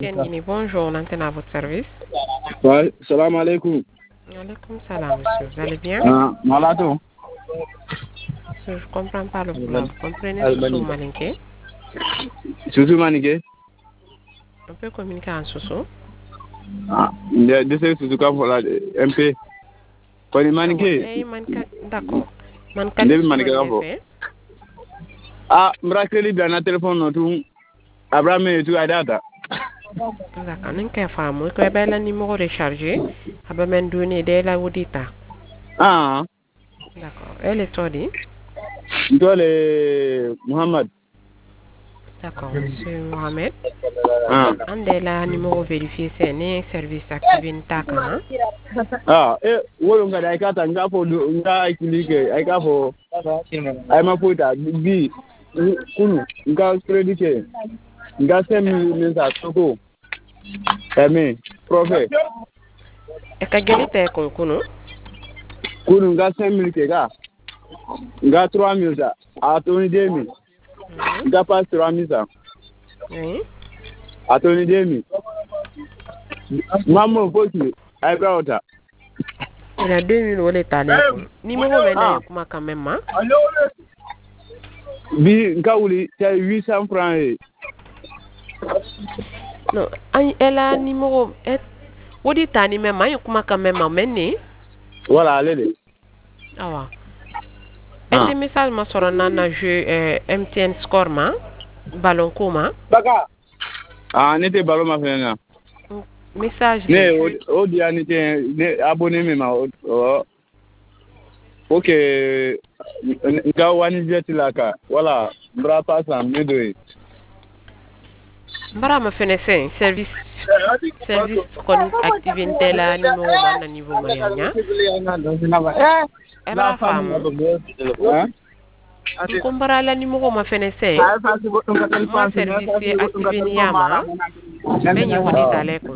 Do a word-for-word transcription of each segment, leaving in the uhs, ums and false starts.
Kenny, bonjour, l'antenne à votre service. Ouais, salam alaikum. Alaikum salam, monsieur. Vous allez bien? Ah, malato. Je ne comprends pas le plat. Vous comprenez Soussou Malinké? Soussou Malinké? On peut communiquer en Soussou? Ah, de ce Soussou ka voilà M P. Koni Malinké? Eh, manka, d'accord. Manka Ndemi li Malinké ka fo. Ah, mrakeli bi na téléphone no tu Abraham tu adata. D'accord, n'en qu'à faire. Moi, quand il y a le numéro rechargé, il y a un donné de la audita. Ah. D'accord. Elle est sortie? Ndole Muhammad. D'accord, monsieur Mohamed. Ah. On a le numéro vérifié, c'est un service activé n'takana. Ah, eh, wolo ngada aikata ngapo nga ikilike aikapo ai mafuta bi kunu nga credit nga semi nza toko eme profe E ka gelite ko kunu? kunu nga semi ke ga nga trois mille za atoni demi nga pas trois mille za Oui. atoni demi maman foti ai brota Il a deux mille wole tale ko. Numéro maintenant kuma quand même ma. Bi nga wuli c'est huit cents francs e. Non, elle a numéro et wodi tani même ma kuma quand même menni. Voilà, allez. Awa. Et message ma soro nana jeu M T N score ma ballon kuma. Baka. Ah, n'était ballon ma fena. Message ne o dia ni te ne abonné me ma o OK nga wani jeti laka wala bra pasa medoy mbara ma fene sen service service kon activité la numéro man niveau mayanya e bara fam ko mbara la numéro ma fene sen ma service activé ni yama men woni tale ko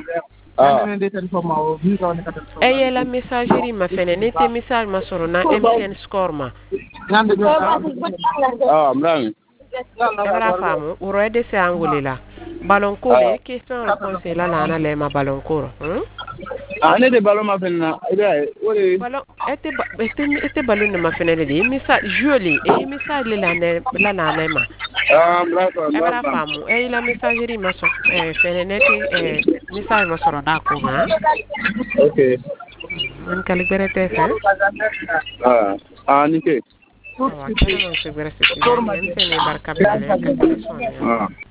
et la messagerie ma fene nete message ma soro na M T N score ma ah mrang ebara famu uro de se angolila ballon kole question réponse la la na le ma ballon koro hmm ah ne de ballon ma fene ide wori ballon était était était ballon ma fene de message joli et message la na la na na ma ah mrang ebara famu et la messagerie ma so fene nete message ma soro da ko ha OK man kali berete fe ah ah nike ah wa kana man se berete si barka bele ka